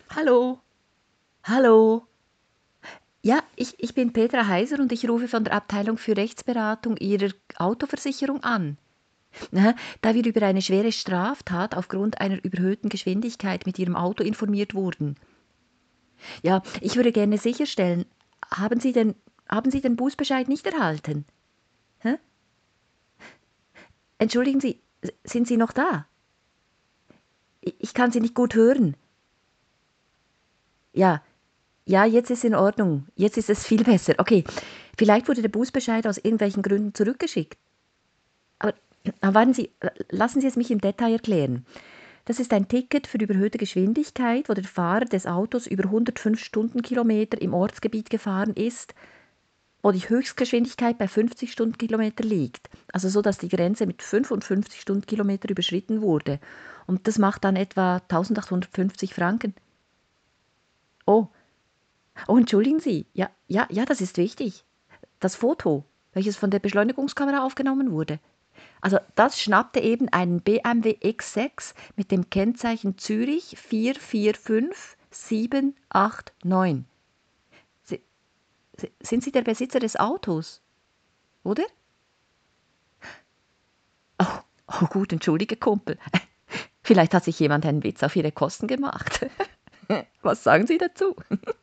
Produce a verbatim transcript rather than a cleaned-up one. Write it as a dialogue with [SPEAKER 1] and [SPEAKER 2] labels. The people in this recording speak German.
[SPEAKER 1] Hallo, hallo. Ja, ich, ich bin Petra Heiser und ich rufe von der Abteilung für Rechtsberatung Ihrer Autoversicherung an. Na, da wir über eine schwere Straftat aufgrund einer überhöhten Geschwindigkeit mit Ihrem Auto informiert wurden. Ja, ich würde gerne sicherstellen, haben Sie den, haben Sie den Bußbescheid nicht erhalten? Hä? Entschuldigen Sie, s- sind Sie noch da? Ich, ich kann Sie nicht gut hören. Ja, ja, jetzt ist in Ordnung. Jetzt ist es viel besser. Okay, vielleicht wurde der Bußbescheid aus irgendwelchen Gründen zurückgeschickt. Aber, aber warten Sie, lassen Sie es mich im Detail erklären. Das ist ein Ticket für überhöhte Geschwindigkeit, wo der Fahrer des Autos über hundertfünf Stundenkilometer im Ortsgebiet gefahren ist, wo die Höchstgeschwindigkeit bei fünfzig Stundenkilometer liegt. Also so, dass die Grenze mit fünfundfünfzig Stundenkilometer überschritten wurde. Und das macht dann etwa eintausendachthundertfünfzig Franken. Oh, oh, entschuldigen Sie. Ja, ja, ja, das ist wichtig. Das Foto, welches von der Beschleunigungskamera aufgenommen wurde. Also das schnappte eben einen B M W X sechs mit dem Kennzeichen Zürich vier vier fünf sieben acht neun. Si- si- Sind Sie der Besitzer des Autos, oder? Oh, oh gut, entschuldige Kumpel. Vielleicht hat sich jemand einen Witz auf Ihre Kosten gemacht. Was sagen Sie dazu?